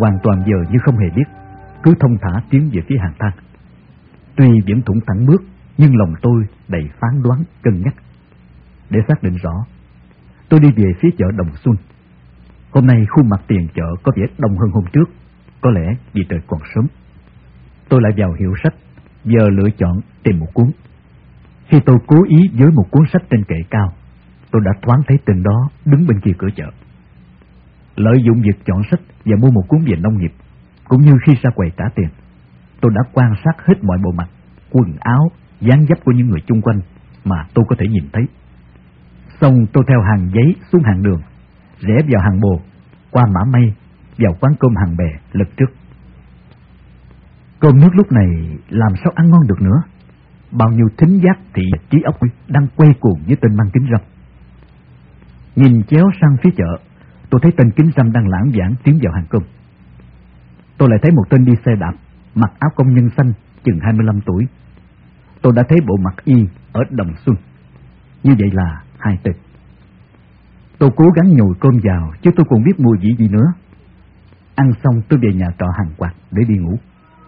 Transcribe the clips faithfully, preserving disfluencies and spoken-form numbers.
hoàn toàn giờ như không hề biết, cứ thông thả tiến về phía hàng thang. Tuy vẫn thủng thẳng bước, nhưng lòng tôi đầy phán đoán, cân nhắc. Để xác định rõ, tôi đi về phía chợ Đồng Xuân. Hôm nay khu mặt tiền chợ có vẻ đông hơn hôm trước, có lẽ vì trời còn sớm. Tôi lại vào hiệu sách, giờ lựa chọn tìm một cuốn. Khi tôi cố ý với một cuốn sách trên kệ cao, tôi đã thoáng thấy tên đó đứng bên kia cửa chợ. Lợi dụng việc chọn sách và mua một cuốn về nông nghiệp, cũng như khi ra quầy trả tiền, tôi đã quan sát hết mọi bộ mặt, quần áo, dáng dấp của những người chung quanh mà tôi có thể nhìn thấy. Xong tôi theo hàng giấy xuống hàng đường, rẽ vào hàng bồ, qua mã mây, vào quán cơm hàng bè lật trước. Cơm nước lúc này làm sao ăn ngon được nữa? Bao nhiêu thính giác thị trí óc đang quay cuồng với tên mang kính râm. Nhìn chéo sang phía chợ, tôi thấy tên kính râm đang lãng vãng tiến vào hàng cơm. Tôi lại thấy một tên đi xe đạp, mặc áo công nhân xanh, chừng hai mươi lăm tuổi. Tôi đã thấy bộ mặt y ở Đồng Xuân. Như vậy là hai tên. Tôi cố gắng nhồi cơm vào, chứ tôi còn biết mùi vị gì nữa. Ăn xong tôi về nhà trọ hàng quạt để đi ngủ.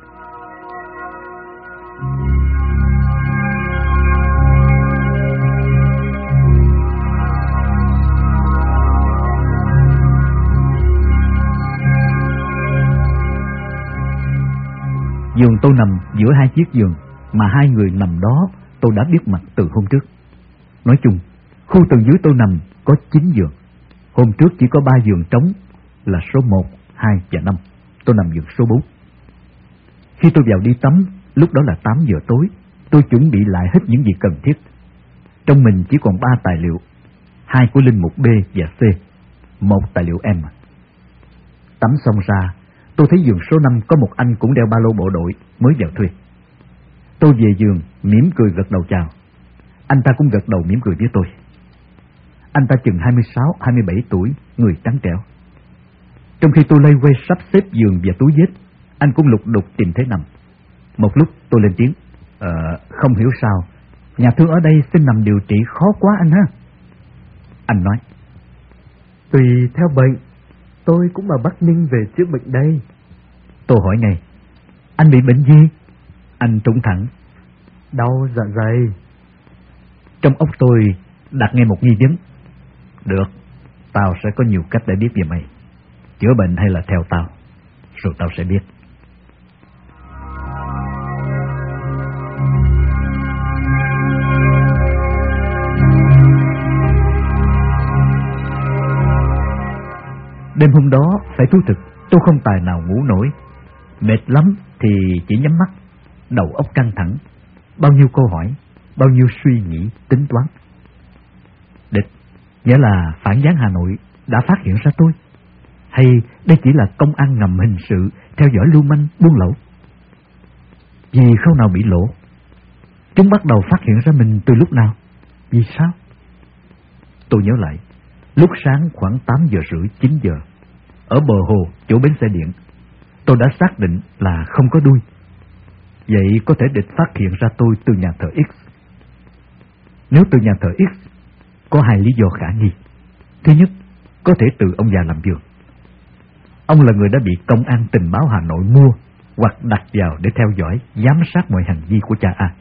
Giường tôi nằm giữa hai chiếc giường, mà hai người nằm đó tôi đã biết mặt từ hôm trước. Nói chung, khu tầng dưới tôi nằm có chín giường. Hôm trước chỉ có ba giường trống là số một, hai và năm. Tôi nằm giường số bốn. Khi tôi vào đi tắm, lúc đó là tám giờ tối, tôi chuẩn bị lại hết những gì cần thiết. Trong mình chỉ còn ba tài liệu, hai của linh mục B và C, một tài liệu M. Tắm xong ra, tôi thấy giường số năm có một anh cũng đeo ba lô bộ đội mới vào thuê. Tôi về giường mỉm cười gật đầu chào. Anh ta cũng gật đầu mỉm cười với tôi. Anh ta chừng hai mươi sáu, hai mươi bảy tuổi, người trắng trẻo. Trong khi tôi lây quay sắp xếp giường và túi vết, anh cũng lục đục tìm thế nằm. Một lúc tôi lên tiếng. Ờ, không hiểu sao, nhà thương ở đây xin nằm điều trị khó quá anh ha. Anh nói. Tùy theo bệnh, tôi cũng ở Bắc Ninh về chữa bệnh đây. Tôi hỏi ngay. Anh bị bệnh gì? Anh trũng thẳng. Đau dạ dày. Trong óc tôi đặt nghe một nghi vấn. Được, tao sẽ có nhiều cách để biết về mày. Chữa bệnh hay là theo tao, rồi tao sẽ biết. Đêm hôm đó phải thú thực, tôi không tài nào ngủ nổi. Mệt lắm thì chỉ nhắm mắt, đầu óc căng thẳng, bao nhiêu câu hỏi, bao nhiêu suy nghĩ, tính toán. Địch, nghĩa là phản gián Hà Nội đã phát hiện ra tôi, hay đây chỉ là công an ngầm hình sự theo dõi lưu manh buôn lậu? Vì khâu nào bị lộ? Chúng bắt đầu phát hiện ra mình từ lúc nào? Vì sao? Tôi nhớ lại, lúc sáng khoảng tám giờ rưỡi, chín giờ, ở bờ hồ chỗ bến xe điện, tôi đã xác định là không có đuôi. Vậy có thể địch phát hiện ra tôi từ nhà thờ X. Nếu từ nhà thờ X, có hai lý do khả nghi. Thứ nhất, có thể từ ông già làm vườn. Ông là người đã bị công an tình báo Hà Nội mua hoặc đặt vào để theo dõi, giám sát mọi hành vi của cha A.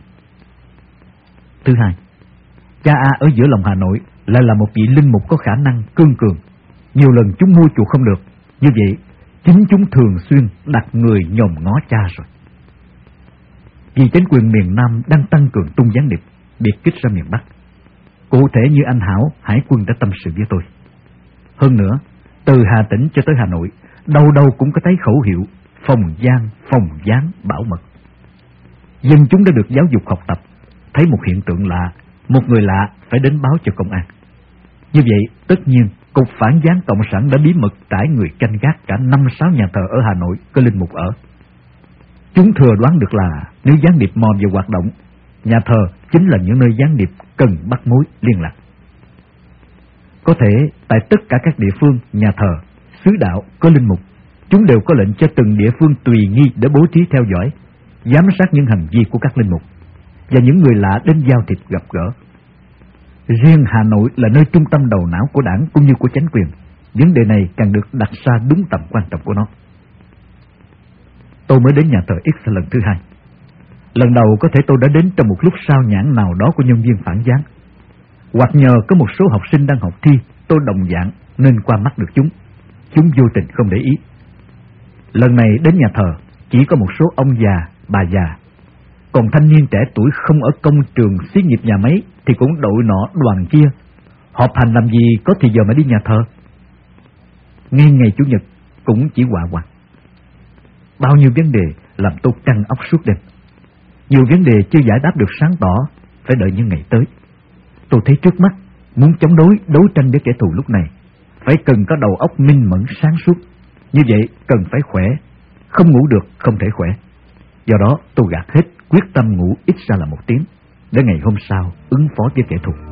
Thứ hai, cha A ở giữa lòng Hà Nội lại là một vị linh mục có khả năng cương cường. Nhiều lần chúng mua chuộc không được, như vậy chính chúng thường xuyên đặt người nhòm ngó cha rồi. Vì chính quyền miền Nam đang tăng cường tung gián điệp biệt kích ra miền Bắc. Cụ thể như anh Hảo, hải quân đã tâm sự với tôi. Hơn nữa, từ Hà Tĩnh cho tới Hà Nội, đâu đâu cũng có thấy khẩu hiệu phòng gian, phòng gián, bảo mật. Dân chúng đã được giáo dục học tập, thấy một hiện tượng lạ, một người lạ phải đến báo cho công an. Như vậy, tất nhiên, Cục Phản gián Cộng sản đã bí mật trải người canh gác cả năm sáu nhà thờ ở Hà Nội có linh mục ở. Chúng thừa đoán được là nếu gián điệp mò vào hoạt động, nhà thờ chính là những nơi gián điệp cần bắt mối liên lạc. Có thể tại tất cả các địa phương, nhà thờ, xứ đạo có linh mục, chúng đều có lệnh cho từng địa phương tùy nghi để bố trí theo dõi, giám sát những hành vi của các linh mục và những người lạ đến giao thiệp gặp gỡ. Riêng Hà Nội là nơi trung tâm đầu não của đảng cũng như của chính quyền, vấn đề này càng được đặt ra đúng tầm quan trọng của nó. tôi mới đến nhà thờ X lần thứ hai. Lần đầu có thể tôi đã đến trong một lúc sao nhãng nào đó của nhân viên phản gián, hoặc nhờ có một số học sinh đang học thi tôi đồng dạng nên qua mắt được chúng. Chúng vô tình không để ý. Lần này đến nhà thờ chỉ có một số ông già, bà già, còn thanh niên trẻ tuổi không ở công trường xí nghiệp nhà máy thì cũng đội nọ đoàn kia. Họp hành làm gì có thì giờ mà đi nhà thờ. Ngay ngày Chủ nhật cũng chỉ quạ quặt. Bao nhiêu vấn đề làm tôi căng óc suốt đêm. Nhiều vấn đề chưa giải đáp được sáng tỏ, phải đợi những ngày tới. Tôi thấy trước mắt muốn chống đối, đấu tranh với kẻ thù lúc này phải cần có đầu óc minh mẫn sáng suốt. Như vậy cần phải khỏe, không ngủ được không thể khỏe. Do đó tôi gạt hết, quyết tâm ngủ ít ra là một tiếng, để ngày hôm sau ứng phó với kẻ thù.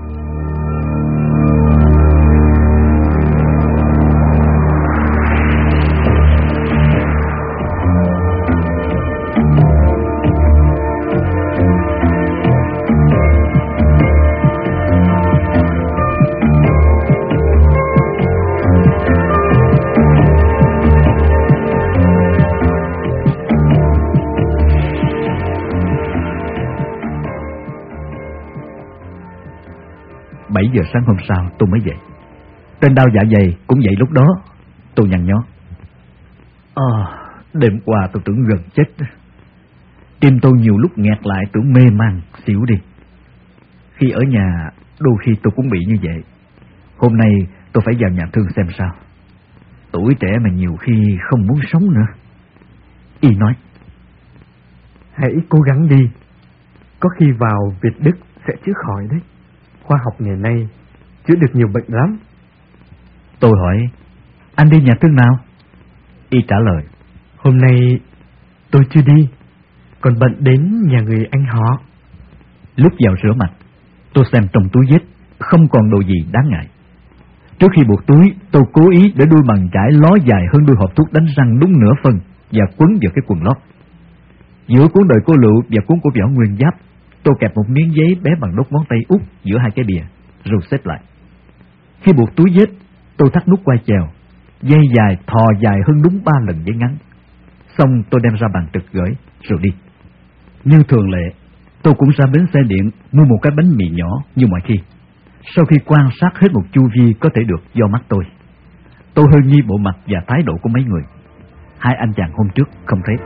bảy giờ sáng hôm sau tôi mới dậy. Trên đau dạ dày cũng dậy lúc đó. Tôi nhăn nhó. À, đêm qua tôi tưởng gần chết. Tim tôi nhiều lúc nghẹt lại, tưởng mê man xỉu đi. Khi ở nhà đôi khi tôi cũng bị như vậy. Hôm nay tôi phải vào nhà thương xem sao. Tuổi trẻ mà nhiều khi không muốn sống nữa. Y nói: hãy cố gắng đi, có khi vào Việt Đức sẽ chữa khỏi đấy. Khoa học ngày nay chữa được nhiều bệnh lắm. Tôi hỏi: anh đi nhà thương nào? Y trả lời: hôm nay tôi chưa đi, còn bận đến nhà người anh họ. Lúc vào rửa mặt, tôi xem trong túi vết không còn đồ gì đáng ngại. Trước khi buộc túi, tôi cố ý để đuôi bàn chải ló dài hơn đuôi hộp thuốc đánh răng đúng nửa phân và quấn vào cái quần lót. Giữa cuốn Đời Cô Lựu và cuốn của Võ Nguyên Giáp, tôi kẹp một miếng giấy bé bằng đốt ngón tay út giữa hai cái bìa, rồi xếp lại. Khi buộc túi vết, tôi thắt nút quai chèo, dây dài thò dài hơn đúng ba lần giấy ngắn. Xong tôi đem ra bàn trực gửi, rồi đi. Như thường lệ, tôi cũng ra bến xe điện mua một cái bánh mì nhỏ như mọi khi. Sau khi quan sát hết một chu vi có thể được do mắt tôi, tôi hơi nghi bộ mặt và thái độ của mấy người. Hai anh chàng hôm trước không thấy.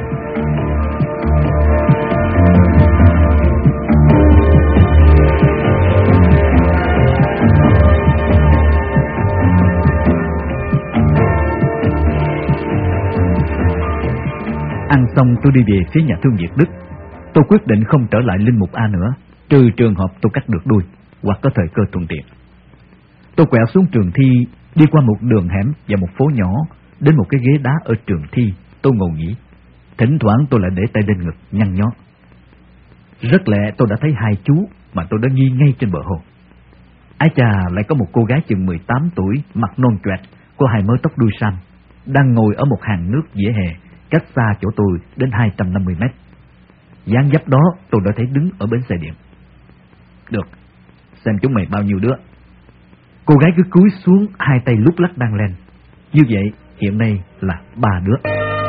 Ăn xong tôi đi về phía nhà thương Việt Đức. Tôi quyết định không trở lại Linh Mục A nữa, trừ trường hợp tôi cắt được đuôi hoặc có thời cơ thuận tiện. Tôi quẹo xuống trường thi, đi qua một đường hẻm và một phố nhỏ, đến một cái ghế đá ở trường thi. Tôi ngồi nghỉ. Thỉnh thoảng tôi lại để tay lên ngực nhăn nhó. Rất lẹ tôi đã thấy hai chú mà tôi đã nghi ngay trên bờ hồ. Ái chà, lại có một cô gái chừng mười tám tuổi, mặt non choẹt, có hai mớ tóc đuôi sam, đang ngồi ở một hàng nước vỉa hè cách xa chỗ tôi đến hai trăm năm mươi mét. Dáng dấp đó tôi đã thấy đứng ở bến xe điện. Được, xem chúng mày bao nhiêu đứa. Cô gái cứ cúi xuống, hai tay lúc lắc đang lên. Như vậy hiện nay là ba đứa.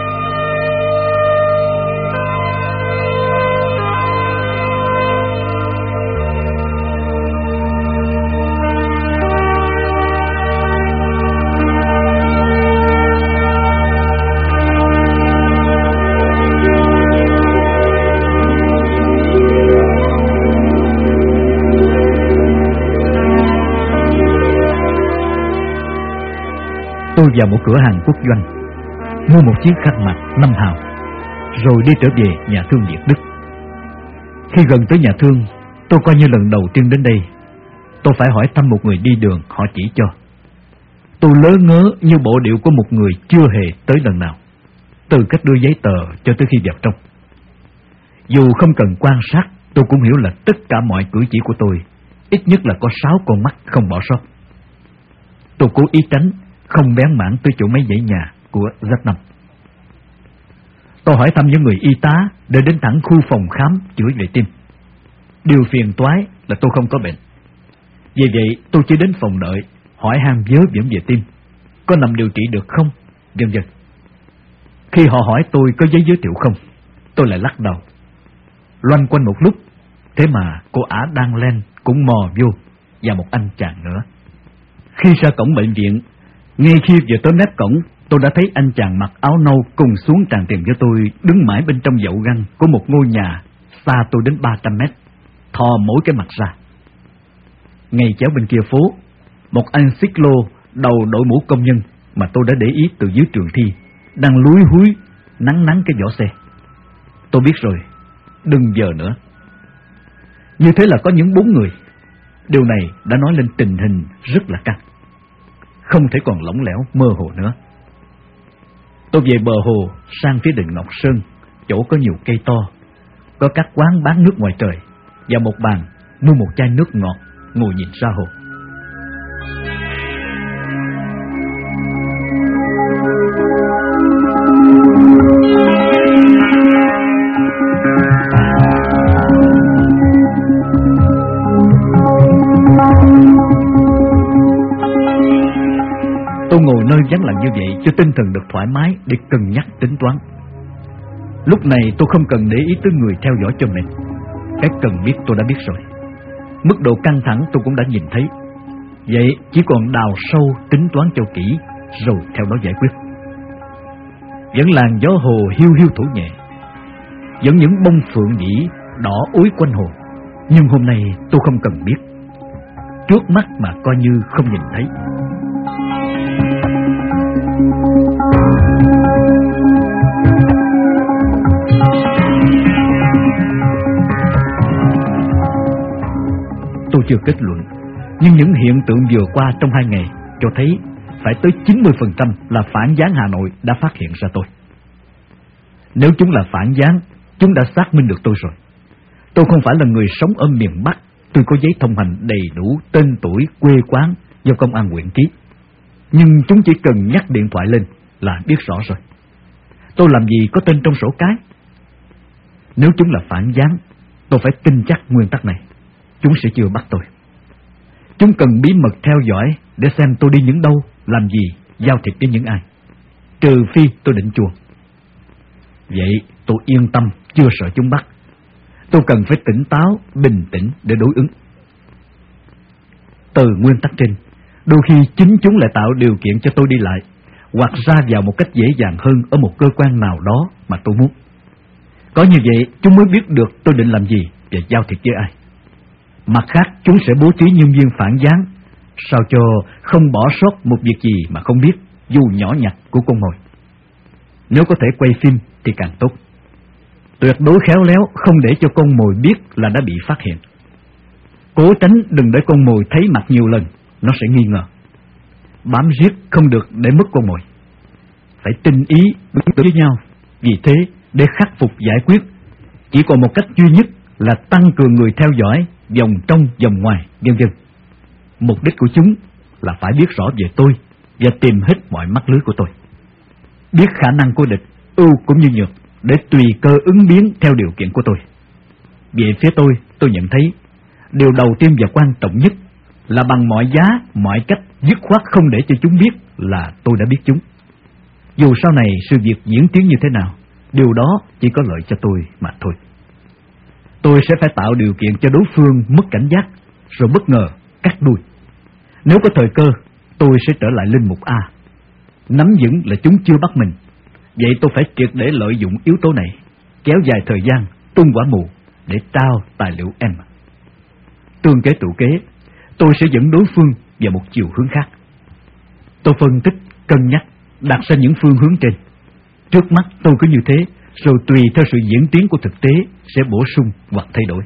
Tôi vào một cửa hàng quốc doanh, mua một chiếc khăn mặt năm hào, rồi đi trở về nhà thương Việt Đức. Khi gần tới nhà thương, tôi coi như lần đầu tiên đến đây. Tôi phải hỏi thăm một người đi đường, họ chỉ cho. Tôi lớ ngớ như bộ điệu của một người chưa hề tới lần nào, từ cách đưa giấy tờ cho tới khi vào trong. Dù không cần quan sát, tôi cũng hiểu là tất cả mọi cử chỉ của tôi ít nhất là có sáu con mắt không bỏ sót. Tôi cố ý tránh, không bén mảng tới chỗ mấy dãy nhà của Z năm. Tôi hỏi thăm những người y tá để đến thẳng khu phòng khám chữa về tim. Điều phiền toái là tôi không có bệnh. Vì vậy tôi chỉ đến phòng đợi, hỏi han vớ vẩn về tim, có nằm điều trị được không, vân vân. Khi họ hỏi tôi có giấy giới thiệu không, tôi lại lắc đầu. Loanh quanh một lúc, thế mà cô ả Đan Len cũng mò vô, và một anh chàng nữa. Khi ra cổng bệnh viện, ngay khi vừa tới mép cổng, tôi đã thấy anh chàng mặc áo nâu cùng xuống tràn tiền với tôi, đứng mãi bên trong dậu găng của một ngôi nhà xa tôi đến ba trăm mét, thò mỗi cái mặt ra. Ngay chéo bên kia phố, một anh xích lô đầu đội mũ công nhân mà tôi đã để ý từ dưới trường thi đang lúi húi nắng nắng cái vỏ xe. Tôi biết rồi, đừng giờ nữa. Như thế là có những bốn người. Điều này đã nói lên tình hình rất là căng, không thể còn lỏng lẻo mơ hồ nữa. Tôi về bờ hồ sang phía đền Ngọc Sơn, chỗ có nhiều cây to, có các quán bán nước ngoài trời, và một bàn mua một chai nước ngọt, ngồi nhìn ra hồ. Tôi ngồi nơi vắng lặng như vậy cho tinh thần được thoải mái để cân nhắc tính toán. Lúc này tôi không cần để ý tới người theo dõi cho mình. Cái cần biết tôi đã biết rồi. Mức độ căng thẳng tôi cũng đã nhìn thấy. Vậy chỉ còn đào sâu tính toán cho kỹ, rồi theo đó giải quyết. Vẫn làn gió hồ hiu hiu thổi nhẹ, vẫn những bông phượng nhĩ đỏ úi quanh hồ. Nhưng hôm nay tôi không cần biết, trước mắt mà coi như không nhìn thấy. Tôi chưa kết luận, nhưng những hiện tượng vừa qua trong hai ngày cho thấy phải tới chín mươi phần trăm là phản gián Hà Nội đã phát hiện ra tôi. Nếu chúng là phản gián, chúng đã xác minh được tôi rồi. Tôi không phải là người sống ở miền Bắc, tôi có giấy thông hành đầy đủ, tên tuổi, quê quán do công an huyện ký. Nhưng chúng chỉ cần nhắc điện thoại lên là biết rõ rồi. Tôi làm gì có tên trong sổ cái. Nếu chúng là phản gián, tôi phải tin chắc nguyên tắc này, chúng sẽ chưa bắt tôi. Chúng cần bí mật theo dõi để xem tôi đi những đâu, làm gì, giao thiệp với những ai, trừ phi tôi định chuồn. Vậy tôi yên tâm, chưa sợ chúng bắt. Tôi cần phải tỉnh táo, bình tĩnh để đối ứng. Từ nguyên tắc trên, đôi khi chính chúng lại tạo điều kiện cho tôi đi lại, hoặc ra vào một cách dễ dàng hơn ở một cơ quan nào đó mà tôi muốn. Có như vậy, chúng mới biết được tôi định làm gì và giao thiệp với ai. Mặt khác, chúng sẽ bố trí nhân viên phản gián, sao cho không bỏ sót một việc gì mà không biết, dù nhỏ nhặt của con mồi. Nếu có thể quay phim thì càng tốt. Tuyệt đối khéo léo, không để cho con mồi biết là đã bị phát hiện. Cố tránh đừng để con mồi thấy mặt nhiều lần, nó sẽ nghi ngờ. Bám riết không được để mất con mồi. Phải tinh ý đối với nhau. Vì thế, để khắc phục giải quyết, chỉ còn một cách duy nhất là tăng cường người theo dõi, vòng trong, vòng ngoài, vân vân. Mục đích của chúng là phải biết rõ về tôi và tìm hết mọi mắc lưới của tôi. Biết khả năng của địch, ưu cũng như nhược, để tùy cơ ứng biến theo điều kiện của tôi. Về phía tôi, tôi nhận thấy điều đầu tiên và quan trọng nhất là bằng mọi giá, mọi cách dứt khoát không để cho chúng biết là tôi đã biết chúng. Dù sau này sự việc diễn tiến như thế nào, điều đó chỉ có lợi cho tôi mà thôi. Tôi sẽ phải tạo điều kiện cho đối phương mất cảnh giác, rồi bất ngờ cắt đuôi. Nếu có thời cơ, tôi sẽ trở lại linh mục A. Nắm vững là chúng chưa bắt mình. Vậy tôi phải triệt để lợi dụng yếu tố này, kéo dài thời gian, tung quả mù để trao tài liệu M. Tương kế tựu kế, tôi sẽ dẫn đối phương vào một chiều hướng khác. Tôi phân tích, cân nhắc, đặt ra những phương hướng trên. Trước mắt tôi cứ như thế, rồi tùy theo sự diễn tiến của thực tế sẽ bổ sung hoặc thay đổi.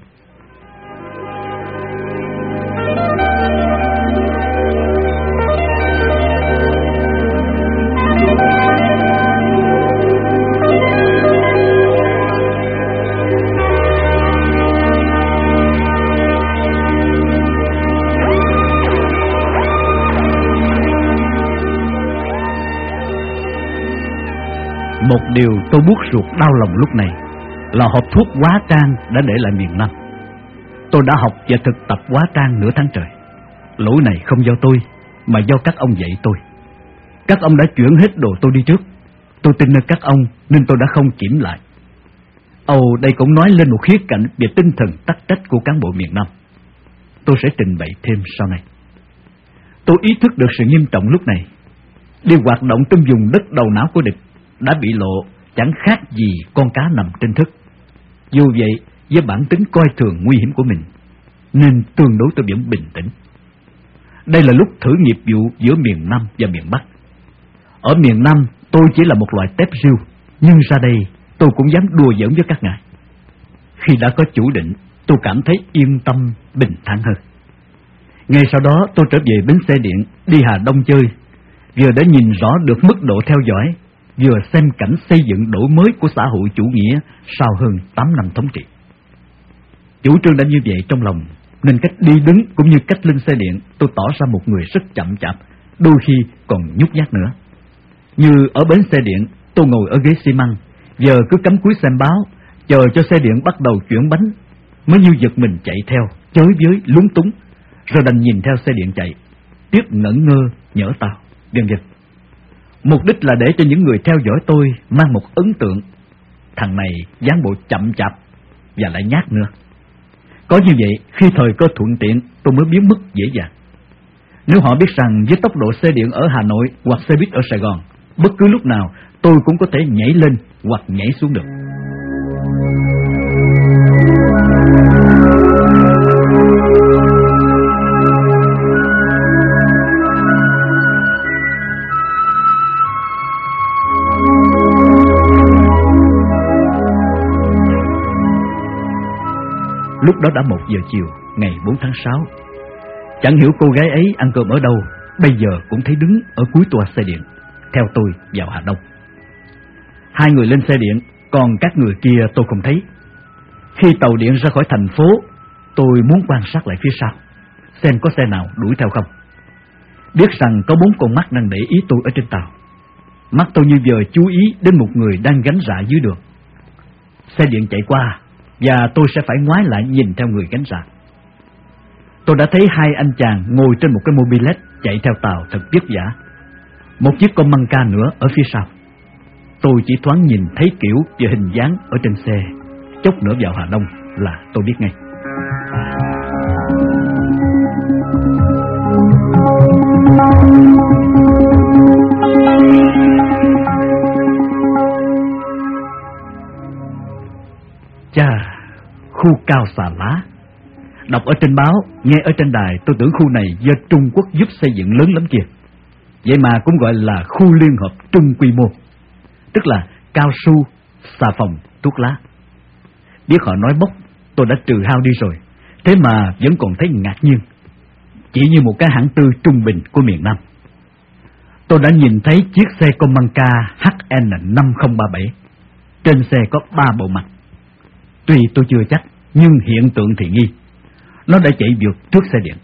Một điều tôi buốt ruột đau lòng lúc này là hộp thuốc hóa trang đã để lại miền Nam. Tôi đã học và thực tập hóa trang nửa tháng trời. Lỗi này không do tôi, mà do các ông dạy tôi. Các ông đã chuyển hết đồ tôi đi trước. Tôi tin nơi các ông nên tôi đã không kiểm lại. Âu, đây cũng nói lên một khía cạnh về tinh thần tắc trách của cán bộ miền Nam. Tôi sẽ trình bày thêm sau này. Tôi ý thức được sự nghiêm trọng lúc này. Đi hoạt động trong vùng đất đầu não của địch đã bị lộ chẳng khác gì con cá nằm trên thức. Dù vậy, với bản tính coi thường nguy hiểm của mình, nên tương đối tôi vẫn bình tĩnh. Đây là lúc thử nghiệp vụ giữa miền Nam và miền Bắc. Ở miền Nam tôi chỉ là một loại tép riêu, nhưng ra đây tôi cũng dám đùa giỡn với các ngài. Khi đã có chủ định, tôi cảm thấy yên tâm, bình thản hơn. Ngay sau đó tôi trở về bến xe điện, đi Hà Đông chơi, vừa đã nhìn rõ được mức độ theo dõi, vừa xem cảnh xây dựng đổi mới của xã hội chủ nghĩa sau hơn tám năm thống trị. Chủ trương đã như vậy trong lòng, nên cách đi đứng cũng như cách lên xe điện, tôi tỏ ra một người rất chậm chạp, đôi khi còn nhút nhát nữa. Như ở bến xe điện, tôi ngồi ở ghế xi măng, giờ cứ cắm cúi xem báo, chờ cho xe điện bắt đầu chuyển bánh, mới như giật mình chạy theo, chới với lúng túng, rồi đành nhìn theo xe điện chạy, tiếp ngẩn ngơ nhỡ tao, vân vân. Mục đích là để cho những người theo dõi tôi mang một ấn tượng thằng này dáng bộ chậm chạp và lại nhát nữa. Có như vậy, khi thời cơ thuận tiện, tôi mới biến mất dễ dàng. Nếu họ biết rằng với tốc độ xe điện ở Hà Nội hoặc xe buýt ở Sài Gòn, bất cứ lúc nào tôi cũng có thể nhảy lên hoặc nhảy xuống được. Lúc đó đã một giờ chiều, ngày bốn tháng sáu. Chẳng hiểu cô gái ấy ăn cơm ở đâu, bây giờ cũng thấy đứng ở cuối toa xe điện, theo tôi vào Hà Đông. Hai người lên xe điện, còn các người kia tôi không thấy. Khi tàu điện ra khỏi thành phố, tôi muốn quan sát lại phía sau, xem có xe nào đuổi theo không. Biết rằng có bốn con mắt đang để ý tôi ở trên tàu. Mắt tôi như giờ chú ý đến một người đang gánh rạ dưới đường. Xe điện chạy qua, và tôi sẽ phải ngoái lại nhìn theo người gánh rạ. Tôi đã thấy hai anh chàng ngồi trên một cái mobilet chạy theo tàu thật vất vả. Một chiếc con măng ca nữa ở phía sau. Tôi chỉ thoáng nhìn thấy kiểu và hình dáng ở trên xe, chốc nữa vào Hà Đông là tôi biết ngay. Chà, khu cao xà lá. Đọc ở trên báo, nghe ở trên đài, tôi tưởng khu này do Trung Quốc giúp xây dựng lớn lắm kìa. Vậy mà cũng gọi là khu liên hợp trung quy mô, tức là cao su, xà phòng, thuốc lá. Biết họ nói bốc, tôi đã trừ hao đi rồi, thế mà vẫn còn thấy ngạc nhiên. Chỉ như một cái hãng tư trung bình của miền Nam. Tôi đã nhìn thấy chiếc xe Comanca H N năm không ba bảy. Trên xe có ba bộ mặt. Tuy tôi chưa chắc, nhưng hiện tượng thì nghi. Nó đã chạy vượt trước xe điện.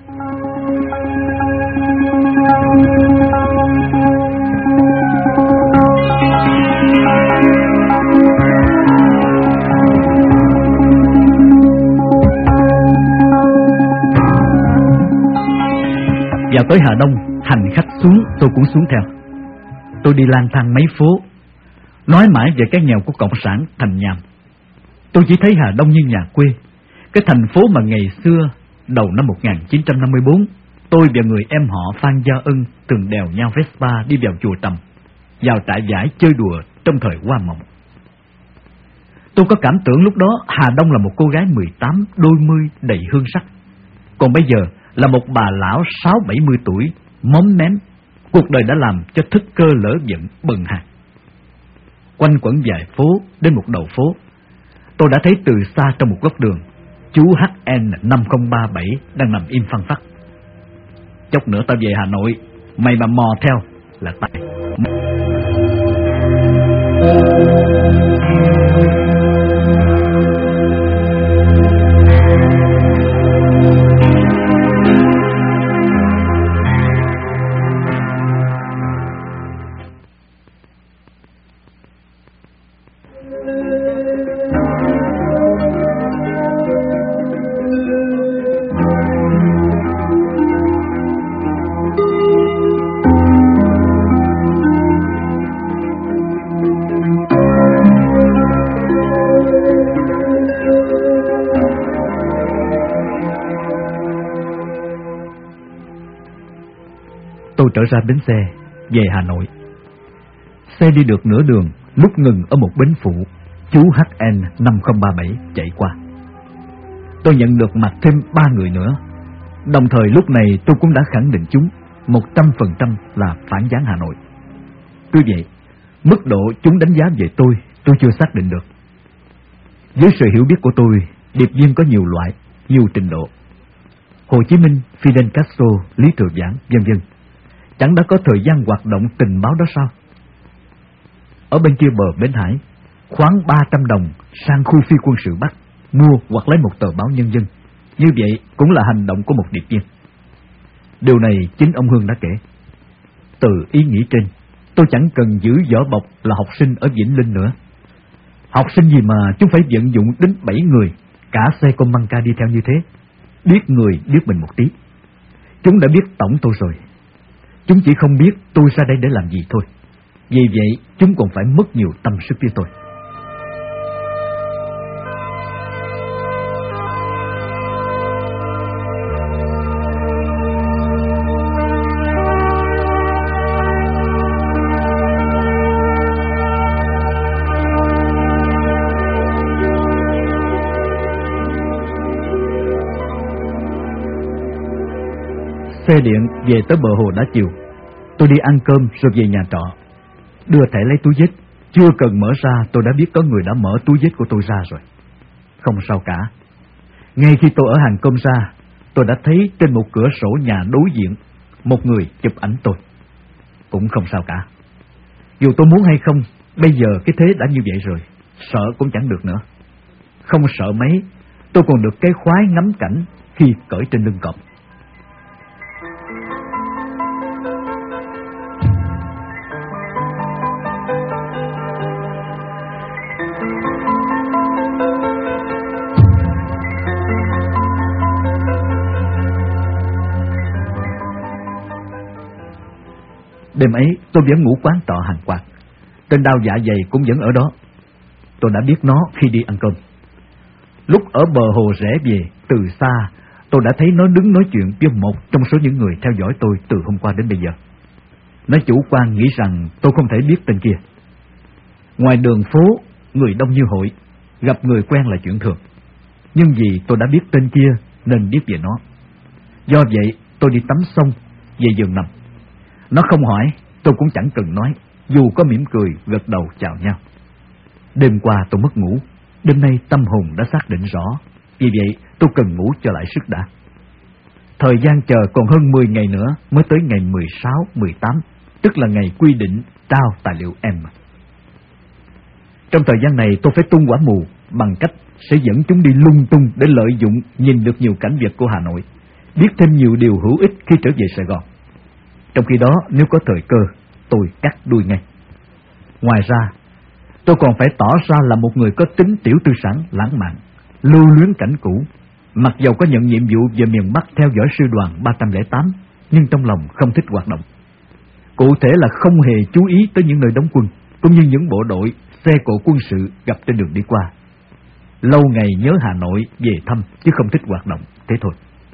Vào tới Hà Đông, hành khách xuống tôi cũng xuống theo. Tôi đi lang thang mấy phố, nói mãi về cái nghèo của cộng sản thành nhàm. Tôi chỉ thấy Hà Đông như nhà quê, cái thành phố mà ngày xưa đầu năm một nghìn chín trăm năm mươi tư, tôi và người em họ Phan Gia Ân thường đèo nhau Vespa đi vào chùa Trầm, vào trại vải chơi đùa trong thời hoa mộng. Tôi có cảm tưởng lúc đó Hà Đông là một cô gái mười tám đôi mươi đầy hương sắc, còn bây giờ là một bà lão sáu bảy mươi tuổi, móm mém, cuộc đời đã làm cho thức cơ lỡ giận bần hàng. Quanh quẩn vài phố đến một đầu phố, tôi đã thấy từ xa trong một góc đường chú H N năm không ba bảy đang nằm im phăng phắc. Chốc nữa tao về Hà Nội, mày mà mò theo là tài. tôi trở ra bến xe về Hà Nội. Xe đi được nửa đường, lúc ngừng ở một bến phụ, chú hát en năm không ba bảy chạy qua. Tôi nhận được mặt thêm ba người nữa. Đồng thời lúc này tôi cũng đã khẳng định chúng một trăm phần trăm là phản gián Hà Nội. Tuy vậy, mức độ chúng đánh giá về tôi, tôi chưa xác định được. Với sự hiểu biết của tôi, điệp viên có nhiều loại, nhiều trình độ. Hồ Chí Minh, Fidel Castro, Lý Thừa Giảng, vân vân, chẳng đã có thời gian hoạt động tình báo đó sao? Ở bên kia bờ bến Hải, khoán ba trăm đồng sang khu phi quân sự Bắc, mua hoặc lấy một tờ báo Nhân dân. Như vậy cũng là hành động của một điệp viên. Điều này chính ông Hương đã kể. Từ ý nghĩ trên, tôi chẳng cần giữ vỏ bọc là học sinh ở Vĩnh Linh nữa. Học sinh gì mà chúng phải vận dụng đến bảy người, cả xe con băng ca đi theo như thế. Biết người biết mình một tí. Chúng đã biết tổng tôi rồi. Chúng chỉ không biết tôi ra đây để làm gì thôi. Vì vậy chúng còn phải mất nhiều tâm sức với tôi. Xe điện về tới bờ hồ đã chiều. Tôi đi ăn cơm rồi về nhà trọ. Đưa thẻ lấy túi vết. Chưa cần mở ra tôi đã biết có người đã mở túi vết của tôi ra rồi. Không sao cả. Ngay khi tôi ở hàng cơm ra, tôi đã thấy trên một cửa sổ nhà đối diện một người chụp ảnh tôi. Cũng không sao cả. Dù tôi muốn hay không, bây giờ cái thế đã như vậy rồi, sợ cũng chẳng được nữa. Không sợ mấy, tôi còn được cái khoái ngắm cảnh khi cởi trên lưng cọp. Đêm ấy tôi vẫn ngủ quán trọ Hàng Quạt. Tên đau dạ dày cũng vẫn ở đó. Tôi đã biết nó khi đi ăn cơm. Lúc ở bờ hồ rẽ về, từ xa tôi đã thấy nó đứng nói chuyện với một trong số những người theo dõi tôi từ hôm qua đến bây giờ. Nó chủ quan nghĩ rằng tôi không thể biết tên kia. Ngoài đường phố, người đông như hội, gặp người quen là chuyện thường. Nhưng vì tôi đã biết tên kia nên biết về nó. Do vậy tôi đi tắm xong, về giường nằm. Nó không hỏi, tôi cũng chẳng cần nói, dù có mỉm cười, gật đầu chào nhau. Đêm qua tôi mất ngủ, đêm nay tâm hồn đã xác định rõ, vì vậy tôi cần ngủ cho lại sức đã. Thời gian chờ còn hơn mười ngày nữa mới tới ngày mười sáu, mười tám, tức là ngày quy định trao tài liệu M. Trong thời gian này tôi phải tung quả mù bằng cách sẽ dẫn chúng đi lung tung để lợi dụng nhìn được nhiều cảnh vật của Hà Nội, biết thêm nhiều điều hữu ích khi trở về Sài Gòn. Trong khi đó, nếu có thời cơ, tôi cắt đuôi ngay. Ngoài ra, tôi còn phải tỏ ra là một người có tính tiểu tư sản lãng mạn, lưu luyến cảnh cũ. Mặc dầu có nhận nhiệm vụ về miền Bắc theo dõi sư đoàn ba không tám, nhưng trong lòng không thích hoạt động. Cụ thể là không hề chú ý tới những nơi đóng quân, cũng như những bộ đội, xe cộ quân sự gặp trên đường đi qua. Lâu ngày nhớ Hà Nội về thăm, chứ không thích hoạt động, thế thôi.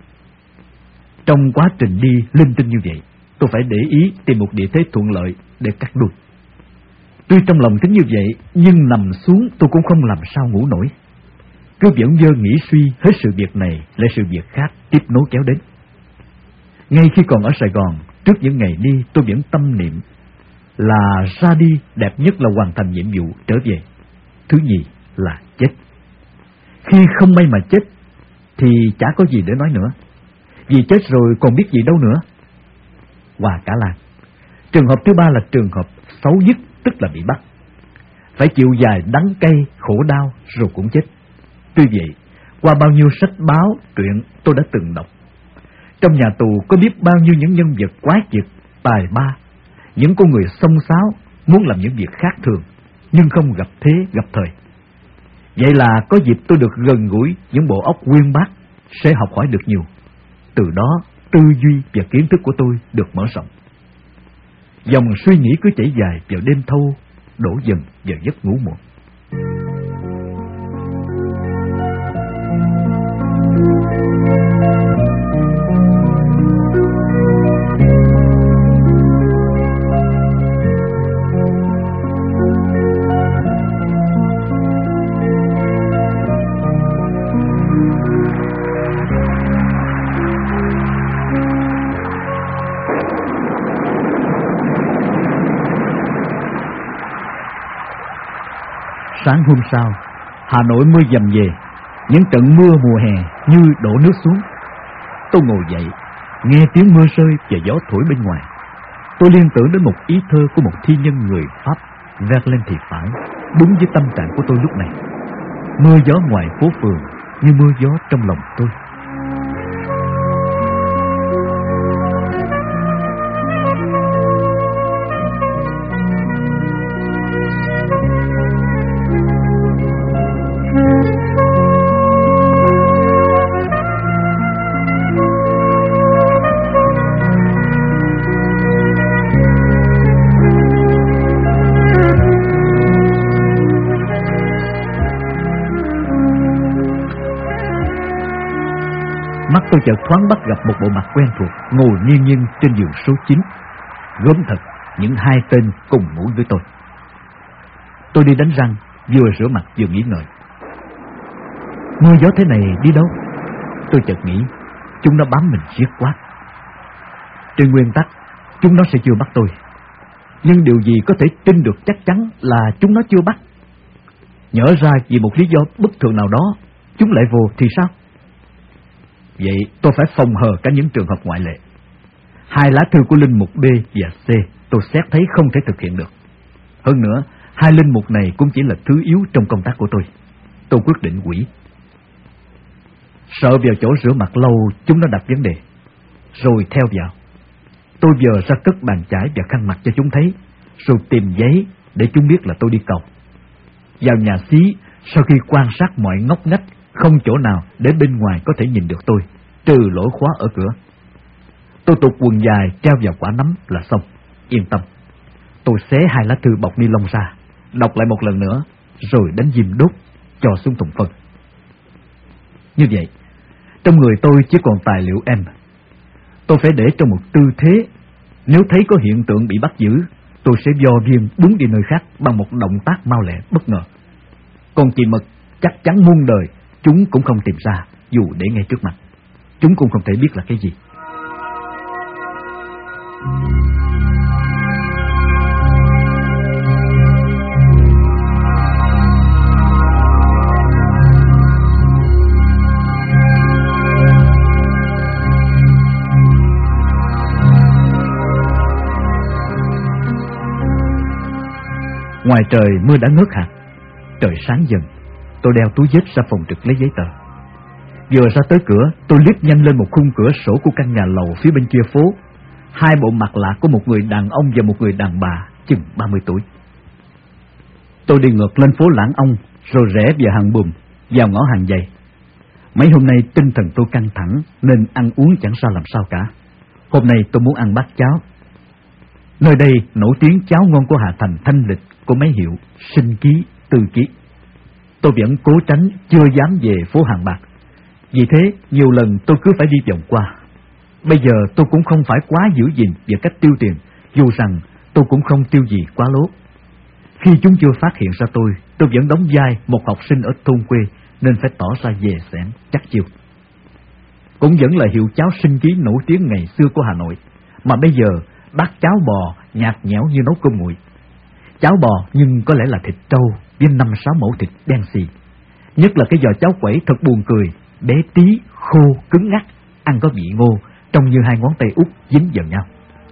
Trong quá trình đi linh tinh như vậy, tôi phải để ý tìm một địa thế thuận lợi để cắt đuôi. Tuy trong lòng tính như vậy, nhưng nằm xuống tôi cũng không làm sao ngủ nổi. Cứ vẫn vơ nghĩ suy hết sự việc này lại sự việc khác tiếp nối kéo đến. Ngay khi còn ở Sài Gòn, trước những ngày đi tôi vẫn tâm niệm là ra đi đẹp nhất là hoàn thành nhiệm vụ trở về. Thứ nhì là chết. Khi không may mà chết thì chả có gì để nói nữa, vì chết rồi còn biết gì đâu nữa. Hòa cả làng. Trường hợp thứ ba là trường hợp xấu nhất, tức là bị bắt. Phải chịu dài đắng cay, khổ đau rồi cũng chết. Tuy vậy, qua bao nhiêu sách báo, truyện tôi đã từng đọc, trong nhà tù có biết bao nhiêu những nhân vật quái kiệt, tài ba, những con người xông xáo, muốn làm những việc khác thường, nhưng không gặp thế gặp thời. Vậy là có dịp tôi được gần gũi những bộ óc uyên bác, sẽ học hỏi được nhiều. Từ đó, tư duy và kiến thức của tôi được mở rộng. Dòng suy nghĩ cứ chảy dài vào đêm thâu, đổ dần vào giấc ngủ muộn. Sáng hôm sau, Hà Nội mưa dầm về, những trận mưa mùa hè như đổ nước xuống. Tôi ngồi dậy, nghe tiếng mưa rơi và gió thổi bên ngoài. Tôi liên tưởng đến một ý thơ của một thi nhân người Pháp, Verlaine thì phải, đúng với tâm trạng của tôi lúc này. Mưa gió ngoài phố phường như mưa gió trong lòng tôi. Mắt tôi chợt thoáng bắt gặp một bộ mặt quen thuộc ngồi nghiêng nghiêng trên giường số chín. Gớm thật, những hai tên cùng ngủ với tôi. Tôi đi đánh răng, vừa rửa mặt vừa nghỉ ngơi. Mưa gió thế này đi đâu? Tôi chợt nghĩ, chúng nó bám mình giết quá. Trên nguyên tắc, chúng nó sẽ chưa bắt tôi. Nhưng điều gì có thể tin được chắc chắn là chúng nó chưa bắt? Nhỡ ra vì một lý do bất thường nào đó, chúng lại vô thì sao? Vậy tôi phải phòng hờ cả những trường hợp ngoại lệ. Hai lá thư của linh mục B và C tôi xét thấy không thể thực hiện được. Hơn nữa, hai linh mục này cũng chỉ là thứ yếu trong công tác của tôi. Tôi quyết định hủy. Sợ vào chỗ rửa mặt lâu chúng nó đặt vấn đề, rồi theo vào. Tôi vờ ra cất bàn chải và khăn mặt cho chúng thấy, rồi tìm giấy để chúng biết là tôi đi cầu. Vào nhà xí, sau khi quan sát mọi ngóc ngách, không chỗ nào để bên ngoài có thể nhìn được tôi, trừ lỗ khóa ở cửa. Tôi tụt quần dài treo vào quả nấm là xong. Yên tâm. Tôi xé hai lá thư bọc ni lông ra, đọc lại một lần nữa, rồi đánh diêm đốt, cho xuống thùng phân. Như vậy, trong người tôi chỉ còn tài liệu M. Tôi phải để trong một tư thế, nếu thấy có hiện tượng bị bắt giữ, tôi sẽ dò riêng búng đi nơi khác bằng một động tác mau lẹ bất ngờ. Còn chị Mật chắc chắn muôn đời chúng cũng không tìm ra, dù để ngay trước mặt. Chúng cũng không thể biết là cái gì. Ngoài trời mưa đã ngớt hẳn, trời sáng dần. Tôi đeo túi vết ra phòng trực lấy giấy tờ. Vừa ra tới cửa, tôi liếc nhanh lên một khung cửa sổ của căn nhà lầu phía bên kia phố. Hai bộ mặt lạ của một người đàn ông và một người đàn bà chừng ba mươi tuổi. Tôi đi ngược lên phố Lãng Ông, rồi rẽ về hàng Bùm, vào ngõ hàng giày. Mấy hôm nay tinh thần tôi căng thẳng nên ăn uống chẳng sao làm sao cả. Hôm nay tôi muốn ăn bát cháo. Nơi đây nổi tiếng cháo ngon của Hà Thành thanh lịch, của mấy hiệu Sinh Ký, Tư Ký. Tôi vẫn cố tránh, chưa dám về phố Hàng Bạc. Vì thế nhiều lần tôi cứ phải đi vòng qua. Bây giờ tôi cũng không phải quá giữ gìn về cách tiêu tiền, dù rằng tôi cũng không tiêu gì quá lố. Khi chúng chưa phát hiện ra tôi, tôi vẫn đóng vai một học sinh ở thôn quê, nên phải tỏ ra dè sẻn, chắc chiêu. Cũng vẫn là hiệu cháo Sinh Ký nổi tiếng ngày xưa của Hà Nội, mà bây giờ bát cháo bò nhạt nhẽo như nấu cơm nguội. Cháo bò nhưng có lẽ là thịt trâu với năm sáu mẩu thịt đen xì. Nhất là cái giò cháo quẩy thật buồn cười, bé tí, khô, cứng ngắc, ăn có vị ngô, trông như hai ngón tay út dính vào nhau.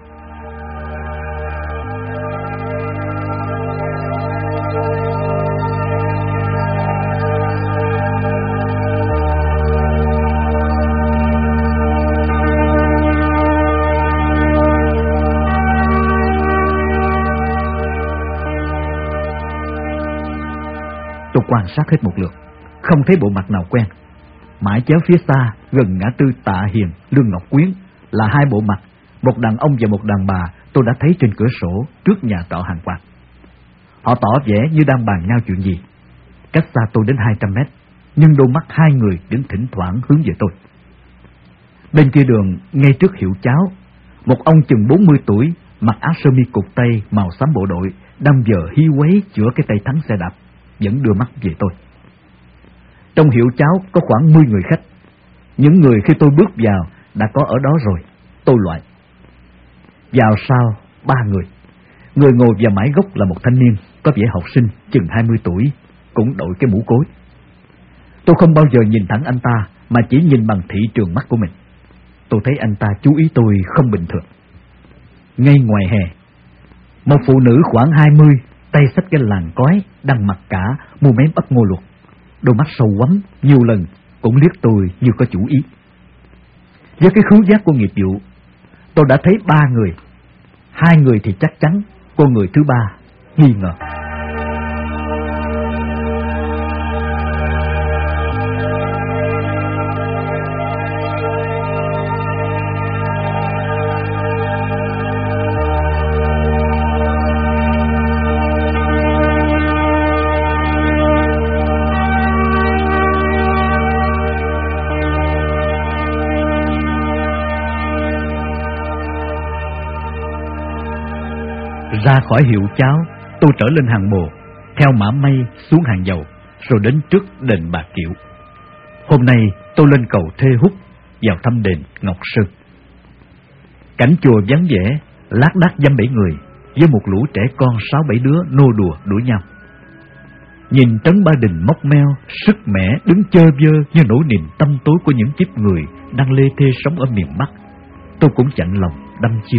Tôi quan sát hết một lượt, không thấy bộ mặt nào quen. Mãi chéo phía xa, gần ngã tư Tạ Hiền, Lương Ngọc Quyến, là hai bộ mặt, một đàn ông và một đàn bà tôi đã thấy trên cửa sổ trước nhà trọ Hàng Quạt. Họ tỏ vẻ như đang bàn nhau chuyện gì. Cách xa tôi đến hai trăm mét, nhưng đôi mắt hai người vẫn thỉnh thoảng hướng về tôi. Bên kia đường, ngay trước hiệu cháo, một ông chừng bốn mươi tuổi, mặc áo sơ mi cụt tay màu xám bộ đội, đang vờ hí quấy chữa cái tay thắng xe đạp, vẫn đưa mắt về tôi. Trong hiệu cháo có khoảng mười người khách. Những người khi tôi bước vào đã có ở đó rồi, tôi loại. Vào sau, ba người. Người ngồi vào mái gốc là một thanh niên, có vẻ học sinh, chừng hai mươi tuổi, cũng đội cái mũ cối. Tôi không bao giờ nhìn thẳng anh ta, mà chỉ nhìn bằng thị trường mắt của mình. Tôi thấy anh ta chú ý tôi không bình thường. Ngay ngoài hè, một phụ nữ khoảng hai mươi, tay xách cái làn cói, đang mặc cả, mua mém bắp ngô luộc. Đôi mắt sâu quắm, nhiều lần cũng liếc tôi như có chủ ý. Với cái khứu giác của nghiệp vụ, tôi đã thấy ba người. Hai người thì chắc chắn, con người thứ ba nghi ngờ. Ra khỏi hiệu cháo, tôi trở lên hàng mồ, theo mã mây xuống hàng dầu, rồi đến trước đền Bà Kiệu. Hôm nay tôi lên cầu Thê Húc, vào thăm đền Ngọc Sơn. Cảnh chùa vắng vẻ, lác đác dăm bảy người, với một lũ trẻ con sáu bảy đứa nô đùa đuổi nhau. Nhìn Trấn Ba Đình móc meo, sức mẻ đứng chơ vơ như nỗi niềm tâm tối của những kiếp người đang lê thê sống ở miền Bắc, tôi cũng chạnh lòng đăm chiêu.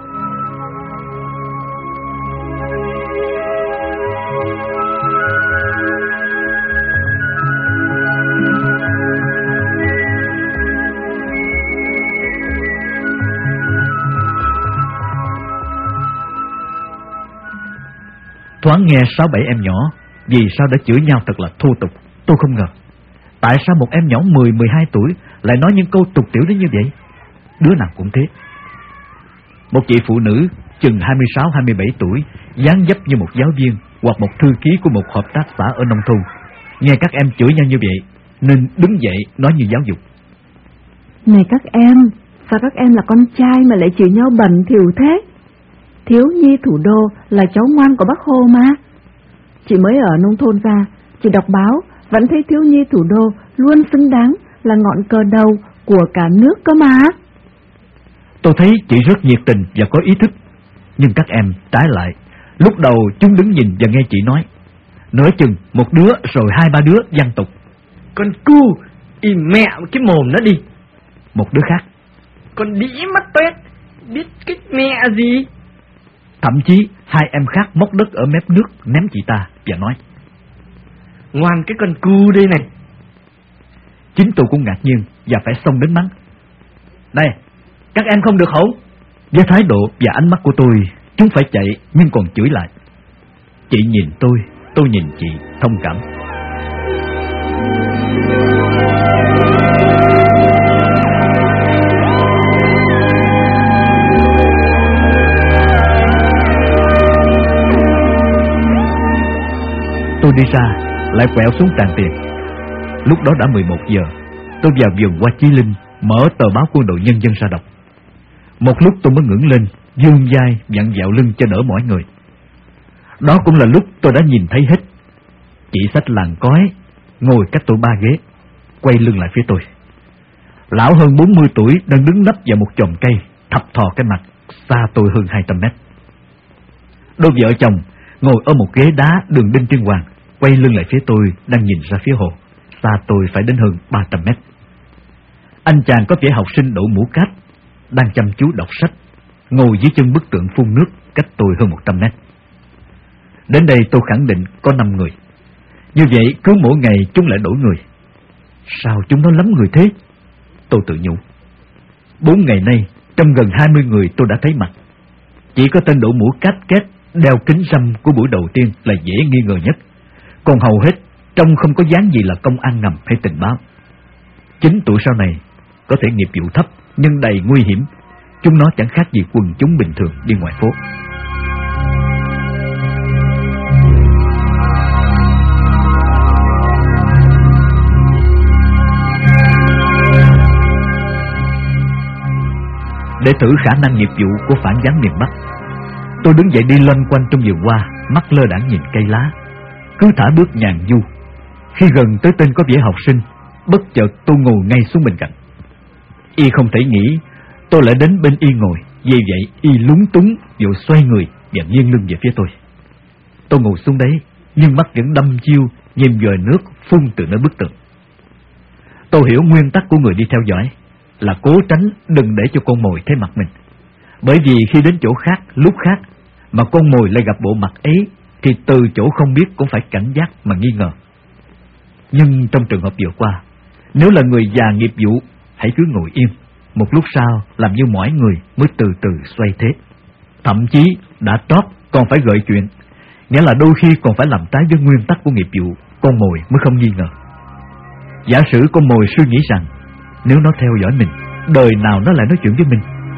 Thoáng nghe sáu bảy em nhỏ vì sao đã chửi nhau thật là thô tục. Tôi không ngờ tại sao một em nhỏ mười mười hai tuổi lại nói những câu tục tiểu đến như vậy. Đứa nào cũng thế. Một chị phụ nữ chừng hai mươi sáu hai mươi bảy tuổi, dáng dấp như một giáo viên hoặc một thư ký của một hợp tác xã ở nông thôn, nghe các em chửi nhau như vậy nên đứng dậy nói như giáo dục: Này các em, sao các em là con trai mà lại chửi nhau bẩn thỉu thế? Thiếu nhi thủ đô là cháu ngoan của Bác Hồ mà. Chị mới ở nông thôn ra, chị đọc báo vẫn thấy thiếu nhi thủ đô luôn xứng đáng là ngọn cờ đầu của cả nước cơ mà. Tôi thấy chị rất nhiệt tình và có ý thức, nhưng các em trái lại. Lúc đầu chúng đứng nhìn và nghe chị nói, nửa chừng một đứa rồi hai ba đứa văng tục: Con cu, im mẹ cái mồm nó đi. Một đứa khác: Con đĩ mắt toét, biết cái mẹ gì. Thậm chí hai em khác móc đất ở mép nước ném chị ta và nói: Ngoan cái con cu đây này. Chính tôi cũng ngạc nhiên và phải xông đến mắng: Này, các em không được hỗn. Với thái độ và ánh mắt của tôi, chúng phải chạy nhưng còn chửi lại. Chị nhìn tôi, tôi nhìn chị, thông cảm. Tôi đi ra, lại quẹo xuống Tràng Tiền. Lúc đó đã mười một giờ. Tôi vào vườn Hoa Chí Linh, mở tờ báo Quân đội Nhân dân ra đọc. Một lúc tôi mới ngẩng lên, vươn vai vặn vẹo lưng cho đỡ mỏi người. Đó cũng là lúc tôi đã nhìn thấy hết. Chị xách làn cói, ngồi cách tôi ba ghế, quay lưng lại phía tôi. Lão hơn bốn mươi tuổi đang đứng nấp vào một chòm cây, thập thò cái mặt, xa tôi hơn hai trăm mét. Đôi vợ chồng ngồi ở một ghế đá đường Đinh Tiên Hoàng, quay lưng lại phía tôi, đang nhìn ra phía hồ, xa tôi phải đến hơn ba trăm mét. Anh chàng có vẻ học sinh đổ mũ cát, đang chăm chú đọc sách, ngồi dưới chân bức tượng phun nước cách tôi hơn một trăm mét. Đến đây tôi khẳng định có năm người. Như vậy cứ mỗi ngày chúng lại đổi người. Sao chúng nó lắm người thế? Tôi tự nhủ. Bốn ngày nay, trong gần hai mươi người tôi đã thấy mặt. Chỉ có tên đổ mũ cát két đeo kính râm của buổi đầu tiên là dễ nghi ngờ nhất. Còn hầu hết trông không có dáng gì là công an ngầm hay tình báo. Chính tụi sau này có thể nghiệp vụ thấp nhưng đầy nguy hiểm. Chúng nó chẳng khác gì quần chúng bình thường đi ngoài phố. Để thử khả năng nghiệp vụ của phản gián miền Bắc, tôi đứng dậy đi loanh quanh trong vườn hoa, mắt lơ đãng nhìn cây lá, cứ thả bước nhàn du. Khi gần tới tên có vẻ học sinh, bất chợt tôi ngồi ngay xuống bên cạnh. Y không thể nghĩ tôi lại đến bên Y ngồi, vì vậy Y lúng túng vội xoay người và nghiêng lưng về phía tôi. Tôi ngồi xuống đấy, nhưng mắt vẫn đăm chiêu nhìn vòi nước phun từ nơi bức tường. Tôi hiểu nguyên tắc của người đi theo dõi là cố tránh đừng để cho con mồi thấy mặt mình. Bởi vì khi đến chỗ khác, lúc khác mà con mồi lại gặp bộ mặt ấy thì từ chỗ không biết cũng phải cảnh giác mà nghi ngờ. Nhưng trong trường hợp vừa qua, nếu là người già nghiệp vụ, hãy cứ ngồi yên, một lúc sau làm như mỏi người mới từ từ xoay thế. Thậm chí đã trót còn phải gợi chuyện, nghĩa là đôi khi còn phải làm trái với nguyên tắc của nghiệp vụ, con mồi mới không nghi ngờ. Giả sử con mồi suy nghĩ rằng nếu nó theo dõi mình, đời nào nó lại nói chuyện với mình.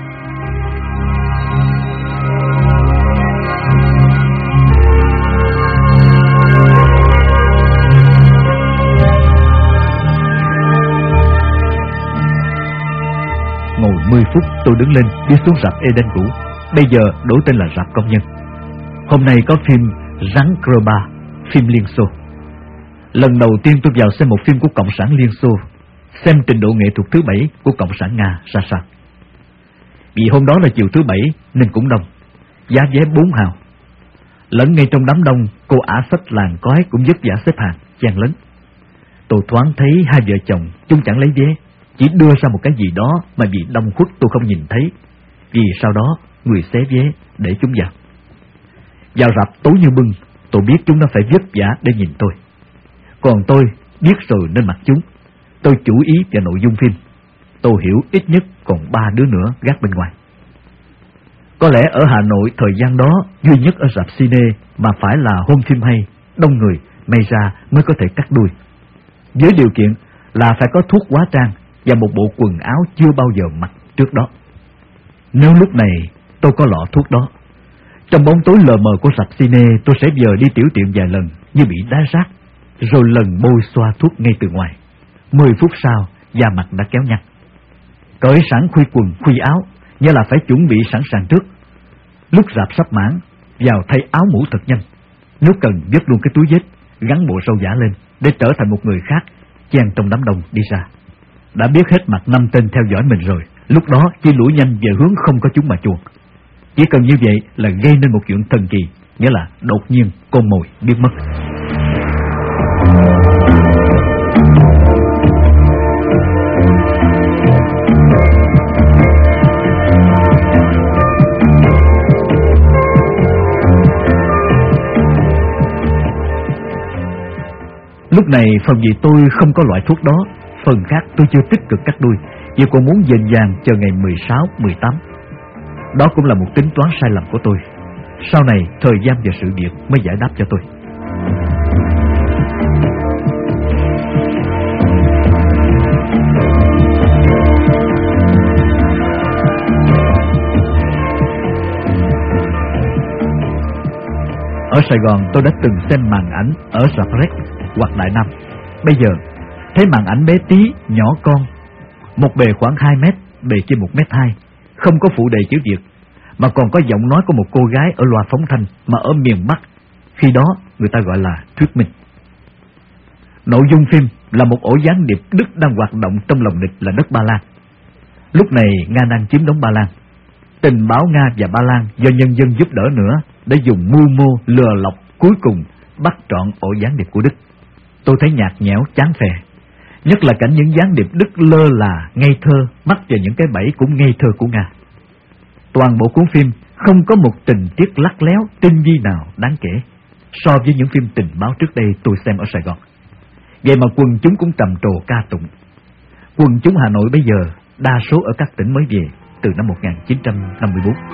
Ngồi mười phút tôi đứng lên đi xuống rạp Eden cũ, bây giờ đổi tên là rạp Công nhân. Hôm nay có phim Rắn Croba, phim Liên Xô. Lần đầu tiên tôi vào xem một phim của Cộng sản Liên Xô, xem trình độ nghệ thuật thứ bảy của Cộng sản Nga ra sao. Vì hôm đó là chiều thứ bảy nên cũng đông, giá vé bốn hào. Lẫn ngay trong đám đông, cô ả sách làng cói cũng vất vả xếp hàng, chen lấn. Tôi thoáng thấy hai vợ chồng, chúng chẳng lấy vé, chỉ đưa ra một cái gì đó mà vì đông khuất tôi không nhìn thấy, vì sau đó người xé vé để chúng vào. Vào rạp tối như bưng, tôi biết chúng nó phải vất vả để nhìn tôi. Còn tôi biết rồi nên mặc chúng. Tôi chú ý vào nội dung phim. Tôi hiểu ít nhất còn ba đứa nữa gác bên ngoài. Có lẽ ở Hà Nội thời gian đó duy nhất ở rạp cine mà phải là hôm phim hay, đông người, may ra mới có thể cắt đuôi. Với điều kiện là phải có thuốc hóa trang và một bộ quần áo chưa bao giờ mặc trước đó. Nếu lúc này tôi có lọ thuốc đó, trong bóng tối lờ mờ của rạp cine tôi sẽ giờ đi tiểu tiện vài lần như bị đá rác, rồi lần bôi xoa thuốc ngay từ ngoài. Mười phút sau, da mặt đã kéo nhăn. Cởi sẵn khuy quần, khuy áo, như là phải chuẩn bị sẵn sàng trước. Lúc rạp sắp mãn, vào thay áo mũ thật nhanh. Nếu cần vứt luôn cái túi vết, gắn bộ râu giả lên để trở thành một người khác, chen trong đám đông đi ra. Đã biết hết mặt năm tên theo dõi mình rồi, lúc đó chỉ lủi nhanh về hướng không có chúng mà chuồn. Chỉ cần như vậy là gây nên một chuyện thần kỳ, nghĩa là đột nhiên con mồi biến mất. Lúc này phần vì tôi không có loại thuốc đó, phần khác tôi chưa tích cực cắt đuôi, vì còn muốn dền dàng chờ ngày mười sáu, mười tám. Đó cũng là một tính toán sai lầm của tôi. Sau này thời gian và sự việc mới giải đáp cho tôi. Ở Sài Gòn tôi đã từng xem màn ảnh ở rạp Rex hoặc Đại Nam. Bây giờ thấy màn ảnh bé tí, nhỏ con, một bề khoảng hai mét, bề trên một mét hai, không có phụ đề chữ Việt, mà còn có giọng nói của một cô gái ở loa phóng thanh mà ở miền Bắc, khi đó người ta gọi là thuyết minh. Nội dung phim là một ổ gián điệp Đức đang hoạt động trong lòng địch là đất Ba Lan. Lúc này Nga đang chiếm đóng Ba Lan. Tình báo Nga và Ba Lan do nhân dân giúp đỡ nữa để dùng mưu mô lừa lọc, cuối cùng bắt trọn ổ gián điệp của Đức. Tôi thấy nhạt nhẽo, chán phè, nhất là cảnh những gián điệp Đức lơ là, ngây thơ, mắc vào những cái bẫy cũng ngây thơ của Nga. Toàn bộ cuốn phim không có một tình tiết lắt léo, tinh vi nào đáng kể so với những phim tình báo trước đây tôi xem ở Sài Gòn. Vậy mà quần chúng cũng trầm trồ ca tụng. Quần chúng Hà Nội bây giờ đa số ở các tỉnh mới về từ năm một nghìn chín trăm năm mươi tư.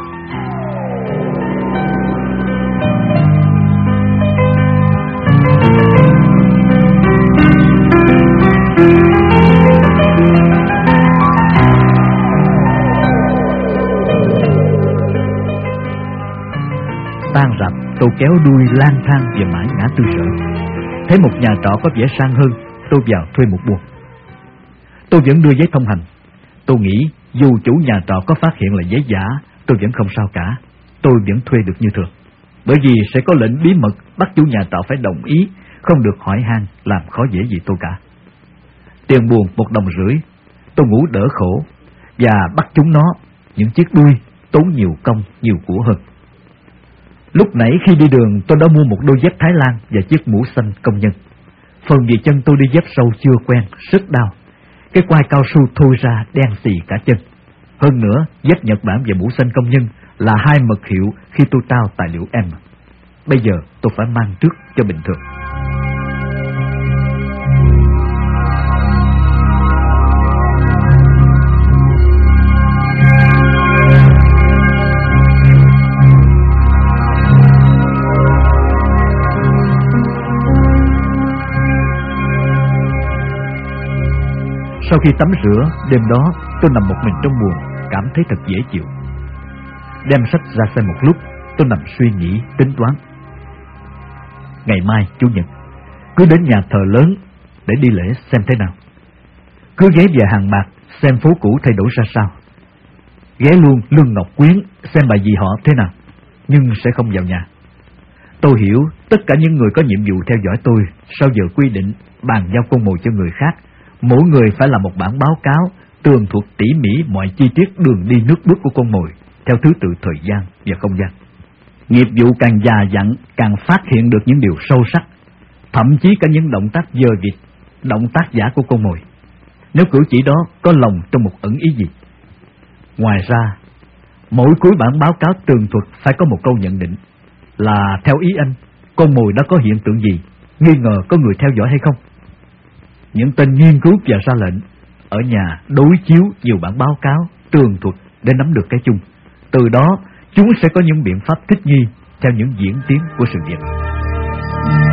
Tan rạp, tôi kéo đuôi lang thang về mãi ngã tư Sở. Thấy một nhà trọ có vẻ sang hơn, tôi vào thuê một buồng. Tôi vẫn đưa giấy thông hành. Tôi nghĩ dù chủ nhà trọ có phát hiện là giấy giả, tôi vẫn không sao cả. Tôi vẫn thuê được như thường, bởi vì sẽ có lệnh bí mật bắt chủ nhà trọ phải đồng ý, không được hỏi han làm khó dễ gì tôi cả. Tiền buồng một đồng rưỡi, tôi ngủ đỡ khổ, và bắt chúng nó những chiếc đuôi tốn nhiều công nhiều của hơn. Lúc nãy khi đi đường tôi đã mua một đôi dép Thái Lan và chiếc mũ xanh công nhân. Phần vì chân tôi đi dép sâu chưa quen, rất đau. Cái quai cao su thui ra đen xì cả chân. Hơn nữa, dép Nhật Bản và mũ xanh công nhân là hai mật hiệu khi tôi trao tài liệu M. Bây giờ tôi phải mang trước cho bình thường. Sau khi tắm rửa, đêm đó tôi nằm một mình trong buồng, cảm thấy thật dễ chịu. Đem sách ra xem một lúc, tôi nằm suy nghĩ, tính toán. Ngày mai, Chủ nhật, cứ đến nhà thờ lớn để đi lễ xem thế nào. Cứ ghé về Hàng Bạc xem phố cũ thay đổi ra sao. Ghé luôn Lương Ngọc Quyến xem bà dì họ thế nào, nhưng sẽ không vào nhà. Tôi hiểu tất cả những người có nhiệm vụ theo dõi tôi sau giờ quy định bàn giao con mồi cho người khác, mỗi người phải làm một bản báo cáo tường thuật tỉ mỉ mọi chi tiết đường đi nước bước của con mồi theo thứ tự thời gian và không gian. Nghiệp vụ càng già dặn càng phát hiện được những điều sâu sắc, thậm chí cả những động tác dơ vịt, động tác giả của con mồi, nếu cử chỉ đó có lồng trong một ẩn ý gì. Ngoài ra, mỗi cuối bản báo cáo tường thuật phải có một câu nhận định là theo ý anh, con mồi đã có hiện tượng gì, nghi ngờ có người theo dõi hay không. Những tên nghiên cứu và ra lệnh ở nhà đối chiếu nhiều bản báo cáo tường thuật để nắm được cái chung. Từ đó chúng sẽ có những biện pháp thích nghi theo những diễn tiến của sự việc.